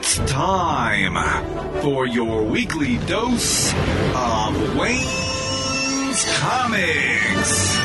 It's time for your weekly dose of Wayne's Comics.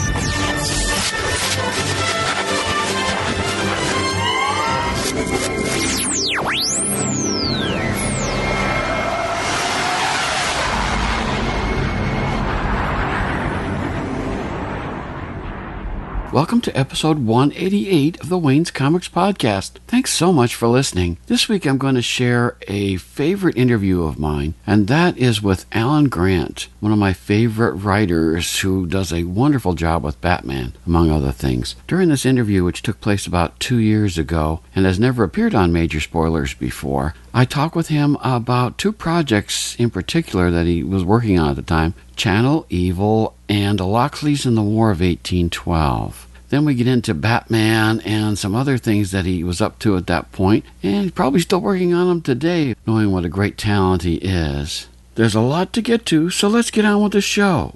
Welcome to episode 188 of the Wayne's Comics Podcast. Thanks so much for listening. This week I'm going to share a favorite interview of mine, and that is with Alan Grant, one of my favorite writers who does a wonderful job with Batman, among other things. During this interview, which took place about 2 years ago and has never appeared on Major Spoilers before, I talked with him about two projects in particular that he was working on at the time, Channel Evil and Lockleys in the War of 1812. Then we get into Batman and some other things that he was up to at that point, and he's probably still working on them today, knowing what a great talent he is. There's a lot to get to, so let's get on with the show.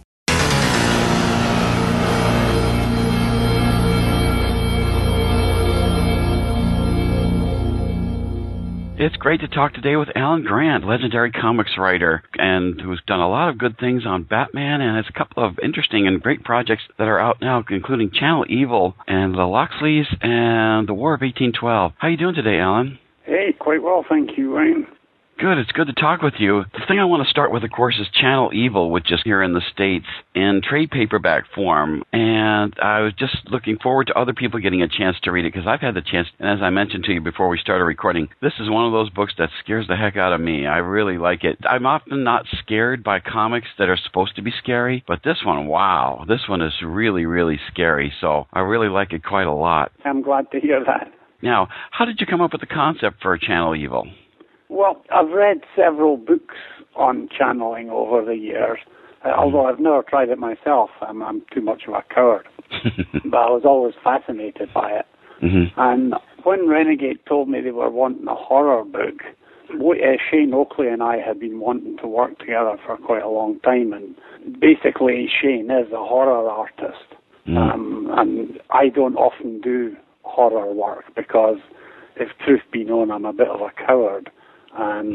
It's great to talk today with Alan Grant, legendary comics writer, and who's done a lot of good things on Batman, and has a couple of interesting and great projects that are out now, including Channel Evil and the Lockleys and the War of 1812. How are you doing today, Alan? Hey, quite well, thank you, Wayne. Good. It's good to talk with you. The thing I want to start with, of course, is Channel Evil, which is here in the States in trade paperback form. And I was just looking forward to other people getting a chance to read it, because I've had the chance, and as I mentioned to you before we started recording, this is one of those books that scares the heck out of me. I really like it. I'm often not scared by comics that are supposed to be scary, but this one, wow, this one is really, really scary. So I really like it quite a lot. I'm glad to hear that. Now, how did you come up with the concept for Channel Evil? Well, I've read several books on channeling over the years, although I've never tried it myself. I'm too much of a coward. But I was always fascinated by it. Mm-hmm. And when Renegade told me they were wanting a horror book, Shane Oakley and I had been wanting to work together for quite a long time. And basically, Shane is a horror artist. Mm-hmm. And I don't often do horror work because, if truth be known, I'm a bit of a coward. And,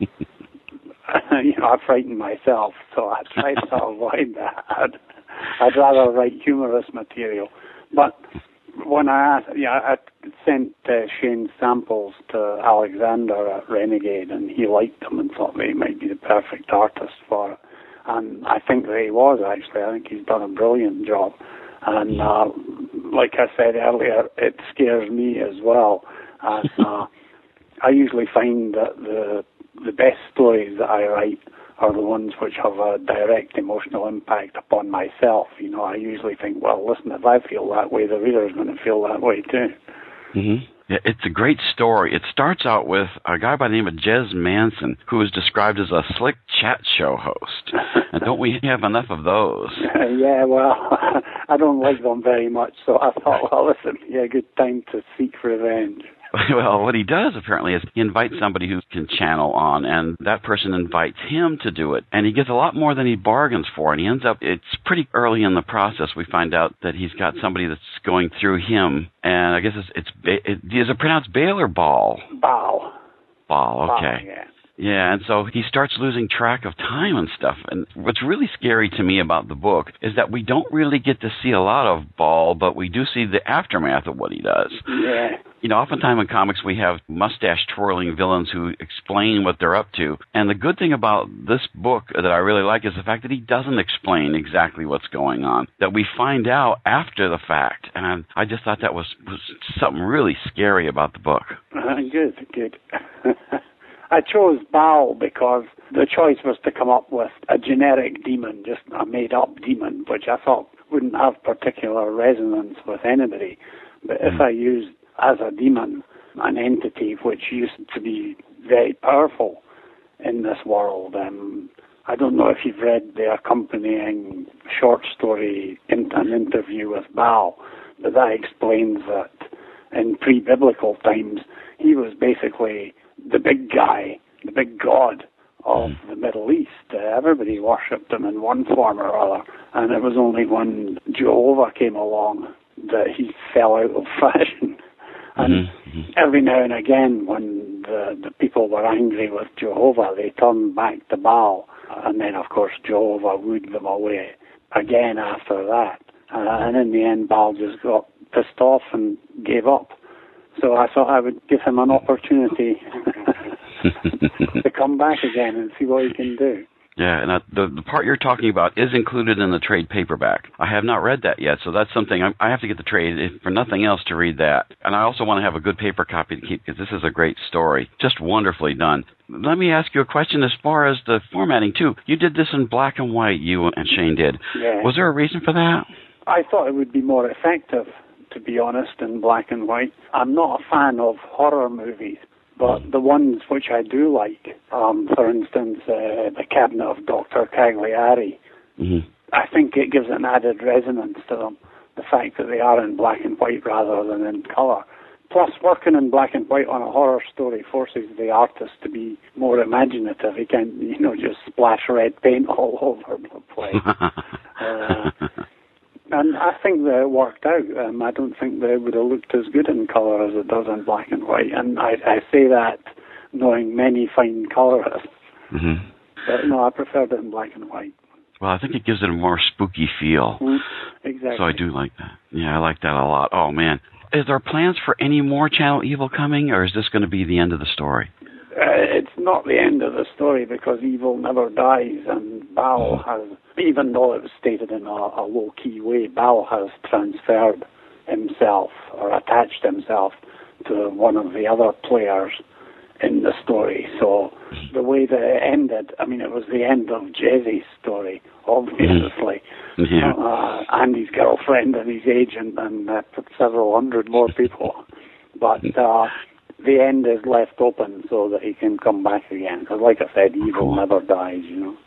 I frighten myself, so I try to avoid that. I'd rather write humorous material. But when I sent Shane's samples to Alexander at Renegade, and he liked them and thought they might be the perfect artist for it. And I think that he was, actually. I think he's done a brilliant job. And like I said earlier, it scares me as well. And I usually find that the best stories that I write are the ones which have a direct emotional impact upon myself. I usually think, well, listen, if I feel that way, the reader's going to feel that way too. Mm-hmm. It's a great story. It starts out with a guy by the name of Jez Manson, who is described as a slick chat show host. And don't we have enough of those? Yeah, well, I don't like them very much, so I thought, well, this would be a good time to seek revenge. Well, what he does, apparently, is he invites somebody who can channel on, and that person invites him to do it. And he gets a lot more than he bargains for, and he ends up, it's pretty early in the process, we find out that he's got somebody that's going through him, and I guess is it pronounced Bale or Ball? Ball. Ball, okay. Ball, yeah. Yeah, and so he starts losing track of time and stuff. And what's really scary to me about the book is that we don't really get to see a lot of Ball, but we do see the aftermath of what he does. Yeah. Oftentimes in comics we have mustache-twirling villains who explain what they're up to. And the good thing about this book that I really like is the fact that he doesn't explain exactly what's going on, that we find out after the fact. And I just thought that was something really scary about the book. Good. I chose Baal because the choice was to come up with a generic demon, just a made-up demon, which I thought wouldn't have particular resonance with anybody. But if I used as a demon an entity which used to be very powerful in this world, I don't know if you've read the accompanying short story, An Interview with Baal, but that explains that in pre-biblical times he was basically the big guy, the big god of the Middle East. Everybody worshipped him in one form or other, and it was only when Jehovah came along that he fell out of fashion. And every now and again, when the people were angry with Jehovah, they turned back to Baal. And then, of course, Jehovah wooed them away again after that. And in the end, Baal just got pissed off and gave up. So I thought I would give him an opportunity to come back again and see what he can do. Yeah, and the part you're talking about is included in the trade paperback. I have not read that yet, so that's something I have to get the trade, if for nothing else, to read that. And I also want to have a good paper copy to keep, because this is a great story. Just wonderfully done. Let me ask you a question as far as the formatting, too. You did this in black and white, you and Shane did. Yeah. Was there a reason for that? I thought it would be more effective, to be honest, in black and white. I'm not a fan of horror movies, but the ones which I do like, for instance, The Cabinet of Dr. Cagliari, I think it gives an added resonance to them, the fact that they are in black and white rather than in colour. Plus, working in black and white on a horror story forces the artist to be more imaginative. He can't, just splash red paint all over the place. And I think that it worked out. I don't think that it would have looked as good in colour as it does in black and white. And I say that knowing many fine colourists. But no, I preferred it in black and white. Well, I think it gives it a more spooky feel. Exactly. So I do like that. Yeah, I like that a lot. Oh, man. Is there plans for any more Channel Evil coming, or is this going to be the end of the story? It's not the end of the story, because evil never dies, and Baal has, even though it was stated in a low-key way, Baal has transferred himself or attached himself to one of the other players in the story. So the way that it ended, it was the end of Jezzy's story, obviously. Andy's girlfriend and his agent and several hundred more people. But the end is left open so that he can come back again. Because like I said, evil never dies,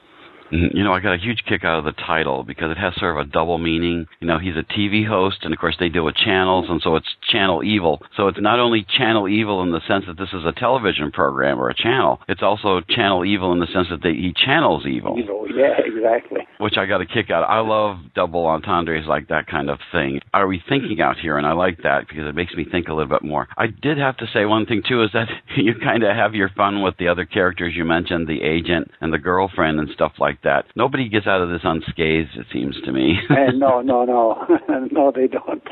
I got a huge kick out of the title because it has sort of a double meaning. He's a TV host, and of course they deal with channels, and so it's Channel Evil. So it's not only Channel Evil in the sense that this is a television program or a channel. It's also Channel Evil in the sense that he channels evil. Yeah, exactly. Which I got a kick out of. I love double entendres like that kind of thing. Are we thinking out here? And I like that because it makes me think a little bit more. I did have to say one thing, too, is that you kind of have your fun with the other characters you mentioned, the agent and the girlfriend and stuff like that. Nobody gets out of this unscathed, it seems to me. No. No, they don't.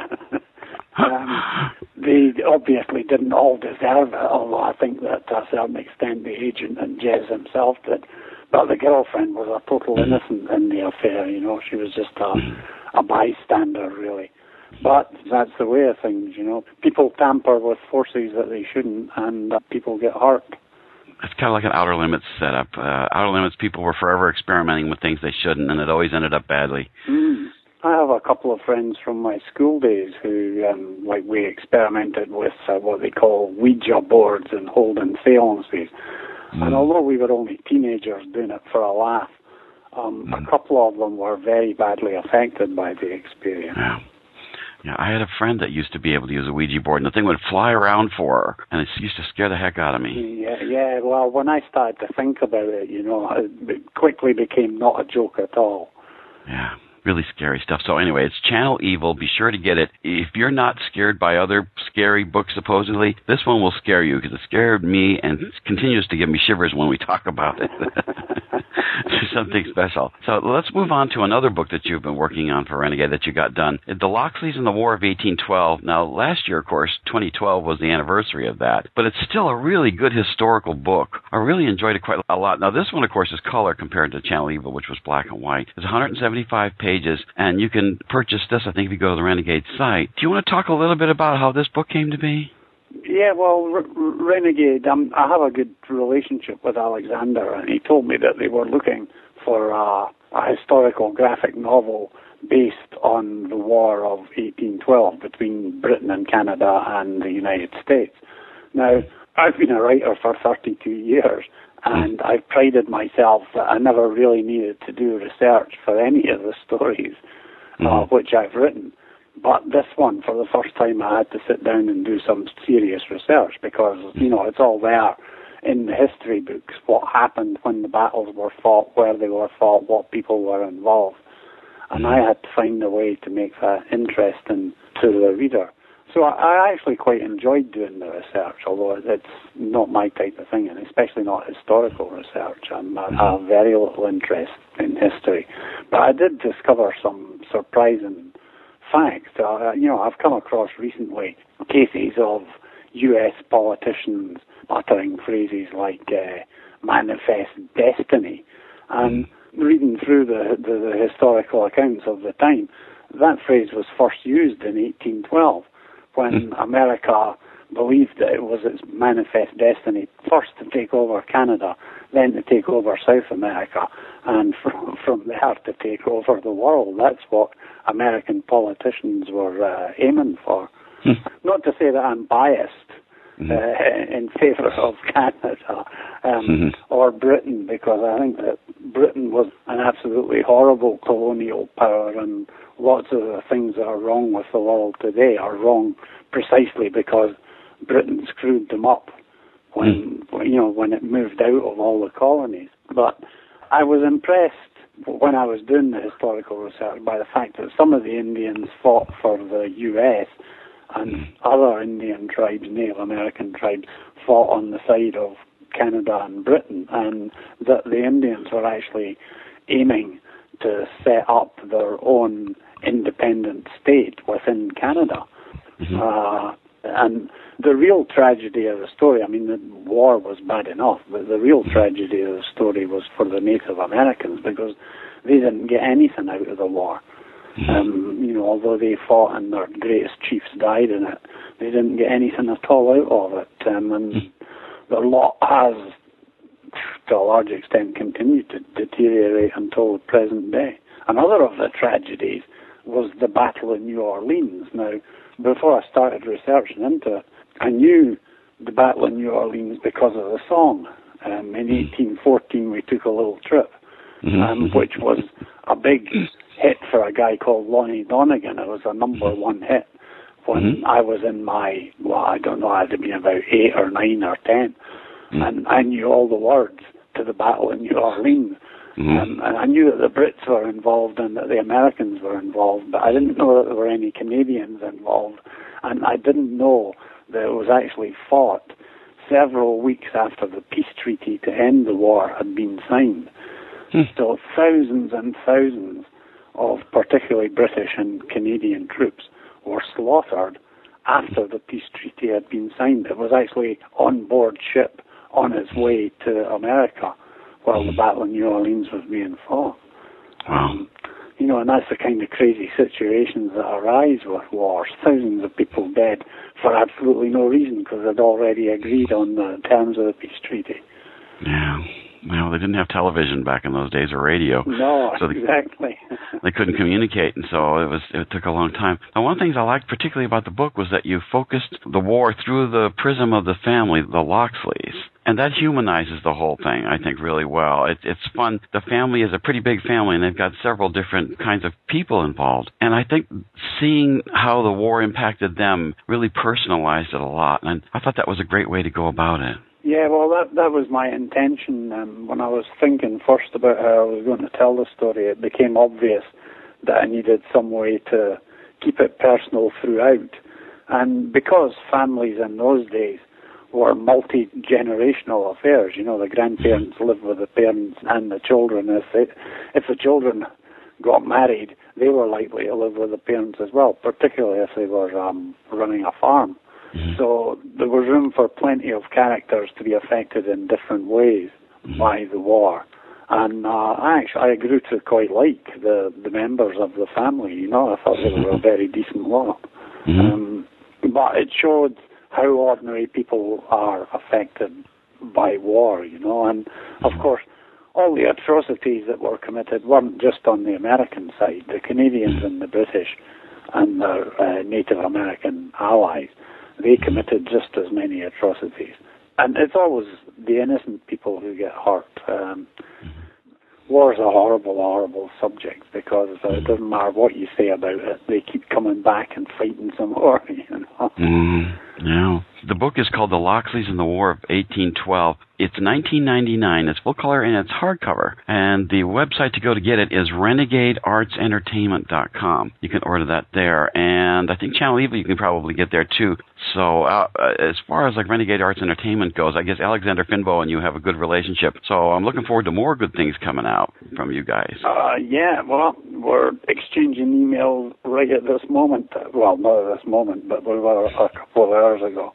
They obviously didn't all deserve it, although I think that to a certain extent the agent and Jez himself did. But the girlfriend was a total innocent in the affair, She was just a bystander, really. But that's the way of things, People tamper with forces that they shouldn't, and people get hurt. It's kind of like an Outer Limits setup. Outer Limits people were forever experimenting with things they shouldn't, and it always ended up badly. I have a couple of friends from my school days who, we experimented with what they call Ouija boards and holding seances. And although we were only teenagers doing it for a laugh, a couple of them were very badly affected by the experience. Yeah, I had a friend that used to be able to use a Ouija board, and the thing would fly around for her, and it used to scare the heck out of me. Yeah. Well, when I started to think about it, it quickly became not a joke at all. Yeah, really scary stuff. So anyway, it's Channel Evil. Be sure to get it. If you're not scared by other scary books, supposedly, this one will scare you, because it scared me and continues to give me shivers when we talk about it. It's something special. So let's move on to another book that you've been working on for Renegade that you got done. The Locksleys and the War of 1812. Now, last year, of course, 2012 was the anniversary of that, but it's still a really good historical book. I really enjoyed it quite a lot. Now, this one, of course, is color compared to Channel Evil, which was black and white. It's 175 pages, and you can purchase this, I think, if you go to the Renegade site. Do you want to talk a little bit about how this book came to be? Yeah, well, Renegade, I have a good relationship with Alexander, and he told me that they were looking for a historical graphic novel based on the War of 1812 between Britain and Canada and the United States. Now, I've been a writer for 32 years, and I've prided myself that I never really needed to do research for any of the stories which I've written. But this one, for the first time, I had to sit down and do some serious research because, it's all there in the history books, what happened when the battles were fought, where they were fought, what people were involved. And I had to find a way to make that interesting to the reader. So I actually quite enjoyed doing the research, although it's not my type of thing, and especially not historical research. I have very little interest in history. But I did discover some surprising facts. I've come across recently cases of U.S. politicians uttering phrases like manifest destiny. And reading through the historical accounts of the time, that phrase was first used in 1812 when America believed that it was its manifest destiny first to take over Canada, then to take over South America, and from there to take over the world. That's what American politicians were aiming for. Not to say that I'm biased in favour of Canada or Britain, because I think that Britain was an absolutely horrible colonial power, and lots of the things that are wrong with the world today are wrong precisely because Britain screwed them up when it moved out of all the colonies. But I was impressed when I was doing the historical research by the fact that some of the Indians fought for the U.S. and other Indian tribes, Native American tribes, fought on the side of Canada and Britain, and that the Indians were actually aiming to set up their own independent state within Canada. And the real tragedy of the story, I mean, the war was bad enough, but the real tragedy of the story was for the Native Americans, because they didn't get anything out of the war. Although they fought and their greatest chiefs died in it, they didn't get anything at all out of it. And their lot has, to a large extent, continued to deteriorate until the present day. Another of the tragedies was the Battle of New Orleans. Now, before I started researching into it, I knew the Battle of New Orleans because of the song. In 1814, we took a little trip, which was a big hit for a guy called Lonnie Donegan. It was a number one hit when I was in my, I don't know, I had to be about 8 or 9 or 10. And I knew all the words to the Battle of New Orleans. And I knew that the Brits were involved and that the Americans were involved, but I didn't know that there were any Canadians involved. And I didn't know that it was actually fought several weeks after the peace treaty to end the war had been signed. So thousands and thousands of particularly British and Canadian troops were slaughtered after the peace treaty had been signed. It was actually on board ship on its way to America while the Battle of New Orleans was being fought. Wow. And that's the kind of crazy situations that arise with wars. Thousands of people dead for absolutely no reason because they'd already agreed on the terms of the peace treaty. Yeah. Well, they didn't have television back in those days or radio. No, so exactly. They couldn't communicate, and so it took a long time. Now, one of the things I liked particularly about the book was that you focused the war through the prism of the family, the Loxleys. And that humanizes the whole thing, I think, really well. It's fun. The family is a pretty big family, and they've got several different kinds of people involved. And I think seeing how the war impacted them really personalized it a lot. And I thought that was a great way to go about it. Yeah, well, that was my intention. When I was thinking first about how I was going to tell the story, it became obvious that I needed some way to keep it personal throughout. And because families in those days were multi-generational affairs, the grandparents lived with the parents and the children. If the children got married, they were likely to live with the parents as well, particularly if they were running a farm. So there was room for plenty of characters to be affected in different ways by the war. And I grew to quite like the members of the family, I thought they were a very decent lot. But it showed how ordinary people are affected by war, and of course all the atrocities that were committed weren't just on the American side. The Canadians and the British and their Native American allies, they committed just as many atrocities. And it's always the innocent people who get hurt. War is a horrible, horrible subject because it doesn't matter what you say about it, they keep coming back and fighting some more, Yeah. The book is called The Locksleys in the War of 1812. It's $19.99. It's full color and it's hardcover. And the website to go to get it is renegadeartsentertainment.com. You can order that there. And I think Channel Evil you can probably get there too. So as far as like Renegade Arts Entertainment goes, I guess Alexander Finbow and you have a good relationship. So I'm looking forward to more good things coming out from you guys. Yeah, well, we're exchanging emails right at this moment. Well, not at this moment, but we were a couple of hours ago.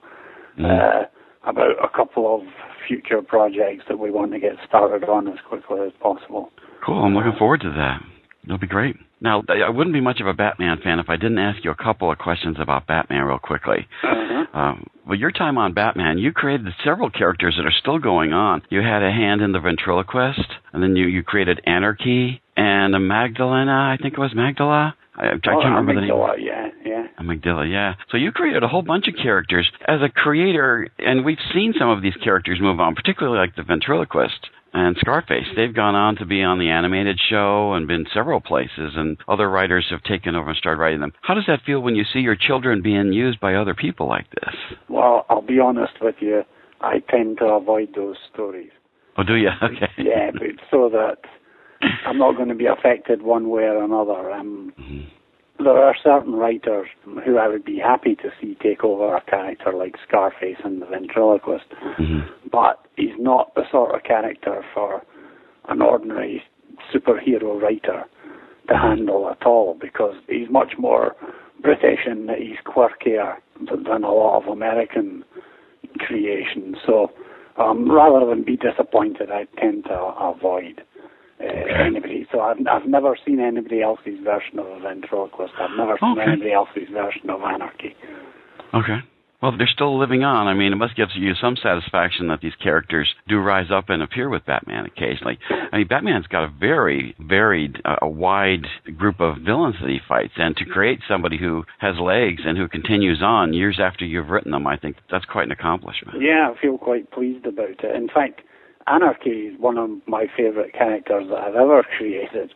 About a couple of future projects that we want to get started on as quickly as possible. Cool. I'm looking forward to that. It'll be great. Now, I wouldn't be much of a Batman fan if I didn't ask you a couple of questions about Batman real quickly. Well, your time on Batman, you created several characters that are still going on. You had a hand in the ventriloquist, and then you created Anarchy and a Magdalena, I think it was Magdala. I can't remember the name. Amygdala, yeah. So you created a whole bunch of characters. As a creator, and we've seen some of these characters move on, particularly like the ventriloquist and Scarface. They've gone on to be on the animated show and been several places, and other writers have taken over and started writing them. How does that feel when you see your children being used by other people like this? Well, I'll be honest with you. I tend to avoid those stories. Oh, do you? Okay. Yeah, but so that I'm not going to be affected one way or another. There are certain writers who I would be happy to see take over a character like Scarface and the ventriloquist, but he's not the sort of character for an ordinary superhero writer to handle at all, because he's much more British and he's quirkier than a lot of American creations. So rather than be disappointed, I tend to avoid anybody. So I've never seen anybody else's version of a ventriloquist. I've never seen anybody else's version of Anarchy. Okay. Well, they're still living on. I mean, it must give you some satisfaction that these characters do rise up and appear with Batman occasionally. I mean, Batman's got a very varied, a wide group of villains that he fights, and to create somebody who has legs and who continues on years after you've written them, I think that's quite an accomplishment. Yeah, I feel quite pleased about it. In fact, Anarchy is one of my favorite characters that I've ever created.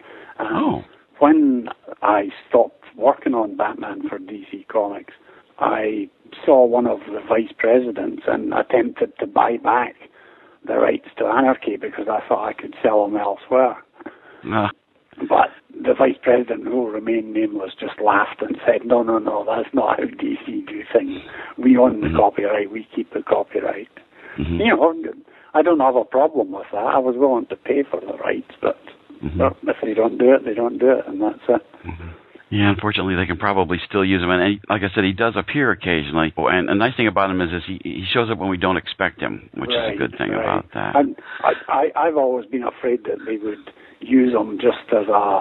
When I stopped working on Batman for DC Comics, I saw one of the vice presidents and attempted to buy back the rights to Anarchy because I thought I could sell them elsewhere. But the vice president, who will remain nameless, just laughed and said, no, that's not how DC do things. We own the copyright, we keep the copyright. You know, I don't have a problem with that. I was willing to pay for the rights, but if they don't do it, they don't do it, and that's it. Yeah, unfortunately, they can probably still use him. And like I said, he does appear occasionally. And the nice thing about him is he shows up when we don't expect him, which is a good thing about that. And I've always been afraid that they would use him just as a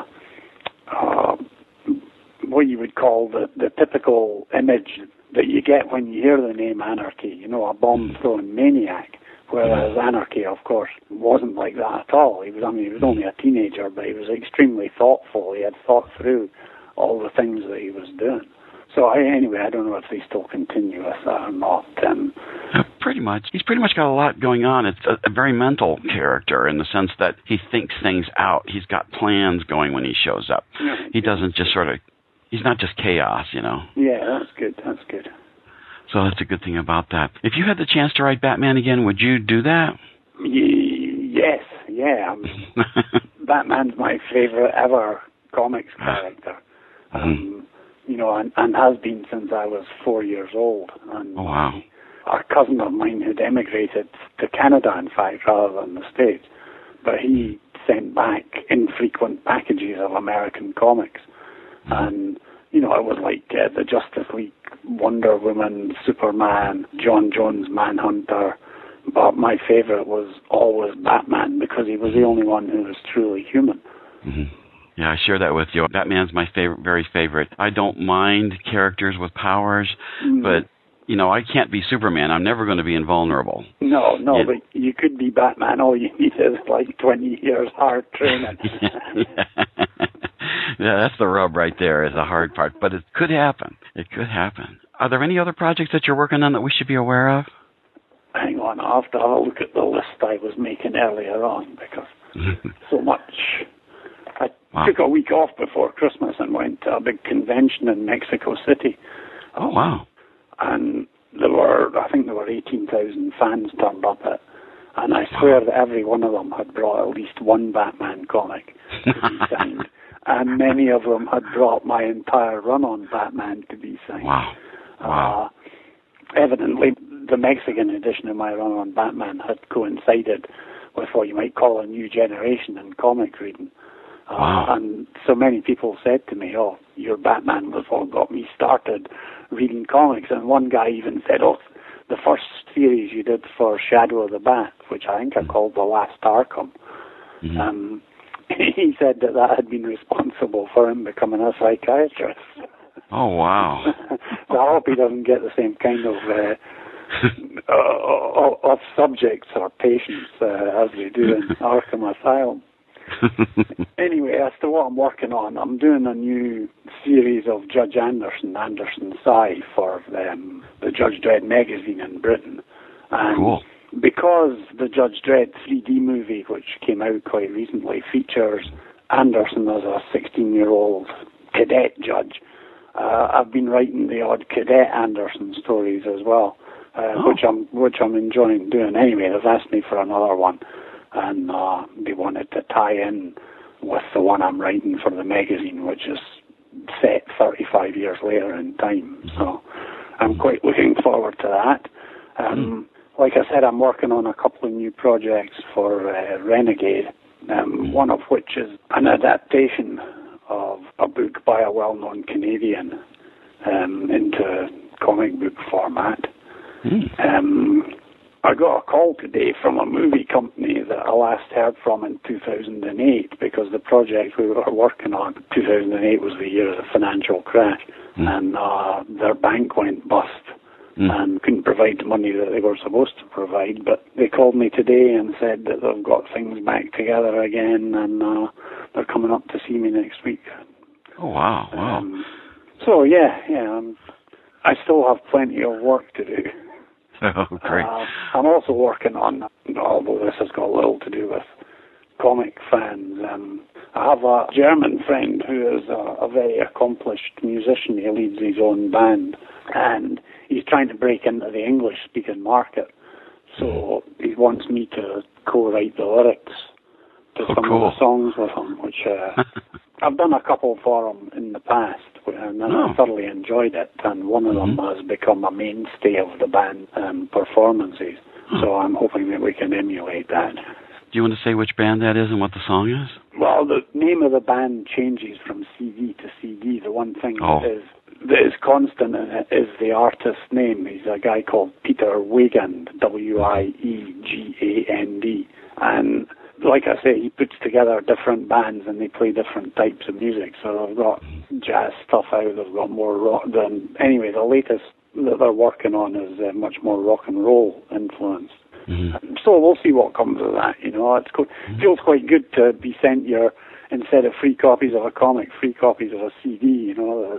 what you would call the typical image that you get when you hear the name Anarchy, you know, a bomb-throwing maniac. Whereas Anarchy, of course, wasn't like that at all. He was only a teenager, but he was extremely thoughtful. He had thought through all the things that he was doing. So anyway, I don't know if they still continue with that or not. Pretty much. He's pretty much got a lot going on. It's a very mental character in the sense that he thinks things out. He's got plans going when he shows up. He doesn't just he's not just chaos, you know. Yeah, that's good. So that's a good thing about that. If you had the chance to write Batman again, would you do that? Yes, yeah. Batman's my favorite ever comics character. You know, and has been since I was 4 years old. And a cousin of mine who'd emigrated to Canada, in fact, rather than the States, but he sent back infrequent packages of American comics. And, you know, it was like the Justice League, Wonder Woman, Superman, John Jones, Manhunter. But my favorite was always Batman because he was the only one who was truly human. Yeah, I share that with you. Batman's my very favorite. I don't mind characters with powers, but, you know, I can't be Superman. I'm never going to be invulnerable. No, but you could be Batman. All you need is like 20 years hard training. Yeah, that's the rub right there, is the hard part. But it could happen. Are there any other projects that you're working on that we should be aware of? Hang on, I'll have to have a look at the list I was making earlier on because so much. I took a week off before Christmas and went to a big convention in Mexico City. Oh, wow. And I think there were 18,000 fans turned up at, and I swear that every one of them had brought at least one Batman comic to be signed. And many of them had brought my entire run on Batman to be signed. Wow. Evidently, the Mexican edition of my run on Batman had coincided with what you might call a new generation in comic reading. And so many people said to me, "Oh, your Batman was what got me started reading comics." And one guy even said, "Oh, the first series you did for Shadow of the Bat, which I think I called The Last Arkham." He said that had been responsible for him becoming a psychiatrist. Oh, wow. So I hope he doesn't get the same kind of subjects or patients as we do in Arkham Asylum. Anyway, as to what I'm working on, I'm doing a new series of Judge Anderson Sci for the Judge Dredd magazine in Britain. And cool. Because the Judge Dredd 3D movie, which came out quite recently, features Anderson as a 16-year-old cadet judge, I've been writing the odd Cadet Anderson stories as well, which I'm enjoying doing. Anyway, they've asked me for another one, and they wanted to tie in with the one I'm writing for the magazine, which is set 35 years later in time. So I'm quite looking forward to that. Like I said, I'm working on a couple of new projects for Renegade, one of which is an adaptation of a book by a well-known Canadian into comic book format. I got a call today from a movie company that I last heard from in 2008, because the project we were working on, 2008 was the year of the financial crash, and their bank went bust and couldn't provide the money that they were supposed to provide. But they called me today and said that they've got things back together again, and they're coming up to see me next week. Oh, wow. So, yeah, I still have plenty of work to do. Oh, great. I'm also working on, although this has got little to do with comic fans, I have a German friend who is a very accomplished musician. He leads his own band, and he's trying to break into the English-speaking market. So he wants me to co-write the lyrics to some of the songs with him, which I've done a couple for him in the past, and I thoroughly enjoyed it. And one of them has become a mainstay of the band performances. So I'm hoping that we can emulate that. Do you want to say which band that is and what the song is? Well, the name of the band changes from CD to CD. The one thing that is constant in it is the artist's name. He's a guy called Peter Wiegand, Wiegand. And like I say, he puts together different bands and they play different types of music. So they've got jazz stuff out, they've got more rock. Anyway, the latest that they're working on is much more rock and roll influenced. So we'll see what comes of that. It feels quite good to be sent instead of free copies of a comic, free copies of a CD.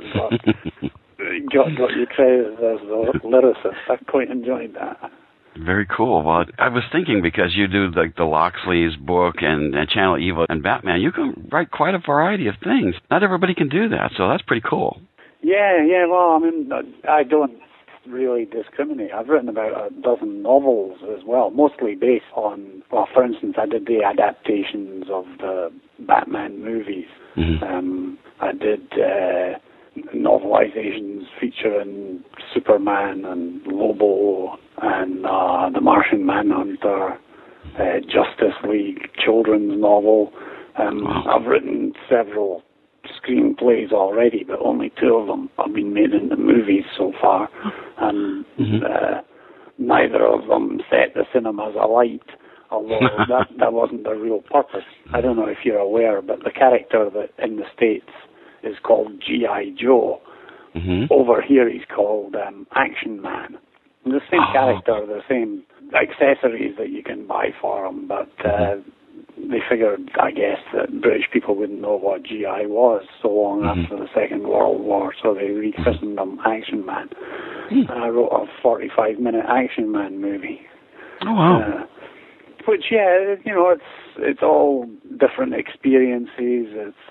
Got your credit as a lyricist. I quite enjoyed that. Very cool. Well, I was thinking, because you do like the Loxley's book and Channel Evil and Batman, you can write quite a variety of things. Not everybody can do that, so that's pretty cool. Yeah. Well, I mean, I don't really discriminate. I've written about a dozen novels as well, mostly based on, for instance, I did the adaptations of the Batman movies. I did novelizations featuring Superman and Lobo and the Martian Manhunter, Justice League children's novel. I've written several screenplays already, but only 2 of them have been made into movies so far, and neither of them set the cinemas alight, although that wasn't their real purpose. I don't know if you're aware, but the character that in the States is called G.I. Joe. Over here he's called Action Man. The same character, the same accessories that you can buy for him, but they figured, I guess, that British people wouldn't know what G.I. was so long after the Second World War, so they rechristened him Action Man. And I wrote a 45-minute Action Man movie. Oh, wow. Which, it's all different experiences.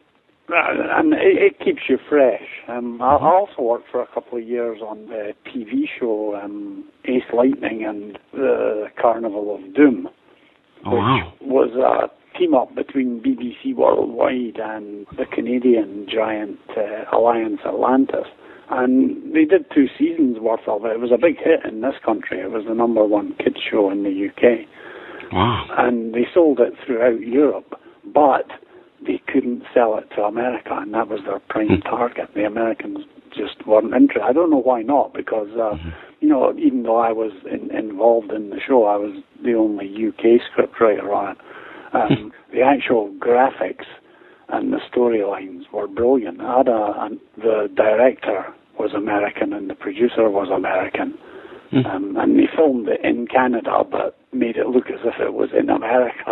And it keeps you fresh. I also worked for a couple of years on the TV show Ace Lightning and the Carnival of Doom, which was a team-up between BBC Worldwide and the Canadian giant Alliance Atlantis. And they did 2 seasons worth of it. It was a big hit in this country. It was the #1 kids show in the UK. Wow. And they sold it throughout Europe, but they couldn't sell it to America, and that was their prime target. The Americans just weren't interested. I don't know why not, because, even though I was involved in the show, I was the only UK scriptwriter on it. The actual graphics and the storylines were brilliant. The director was American and the producer was American. And they filmed it in Canada, but made it look as if it was in America,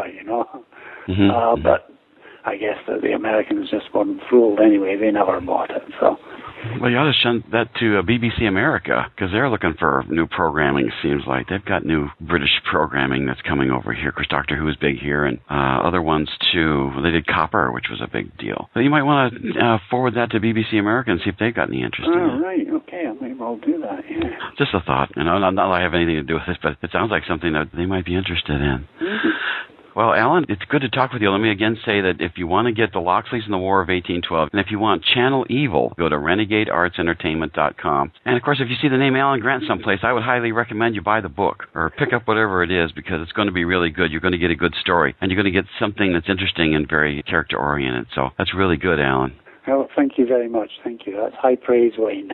But I guess that the Americans just weren't fooled anyway. They never bought it, so. Well, you ought to send that to BBC America, because they're looking for new programming, it seems like. They've got new British programming that's coming over here. Of course, Doctor Who is big here, and other ones, too. They did Copper, which was a big deal. So you might want to forward that to BBC America and see if they've got any interest in it. Right, okay, I might well do that, yeah. Just a thought. Not that I have anything to do with this, but it sounds like something that they might be interested in. Mm-hmm. Well, Alan, it's good to talk with you. Let me again say that if you want to get the Locksleys in the War of 1812, and if you want Channel Evil, go to RenegadeArtsEntertainment.com. And, of course, if you see the name Alan Grant someplace, I would highly recommend you buy the book or pick up whatever it is, because it's going to be really good. You're going to get a good story, and you're going to get something that's interesting and very character-oriented. So that's really good, Alan. Well, thank you very much. Thank you. That's high praise, Wayne.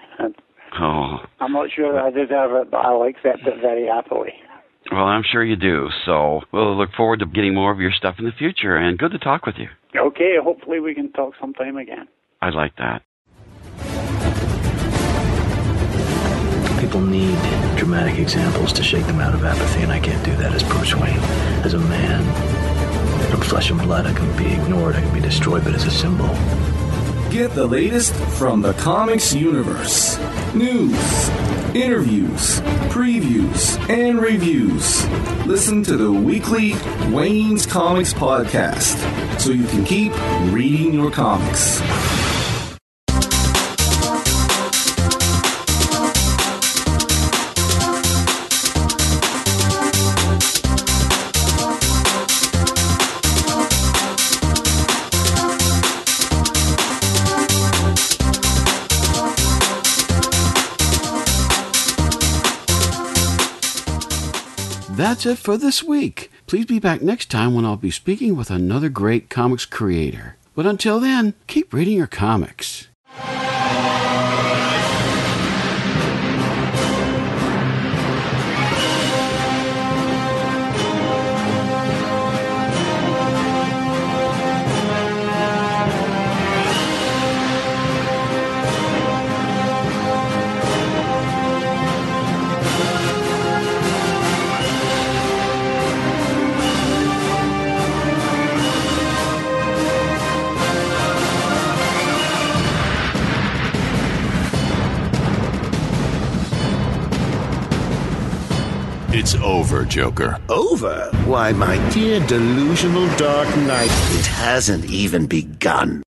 I'm not sure I deserve it, but I'll accept it very happily. Well, I'm sure you do. So we'll look forward to getting more of your stuff in the future, and good to talk with you. Okay, hopefully we can talk sometime again. I'd like that. People need dramatic examples to shake them out of apathy, and I can't do that as Bruce Wayne. As a man, from flesh and blood, I can be ignored, I can be destroyed, but as a symbol. Get the latest from the comics universe. News, interviews, previews, and reviews. Listen to the weekly Wayne's Comics podcast so you can keep reading your comics. That's it for this week. Please be back next time when I'll be speaking with another great comics creator. But until then, keep reading your comics. It's over, Joker. Over? Why, my dear delusional Dark Knight, it hasn't even begun.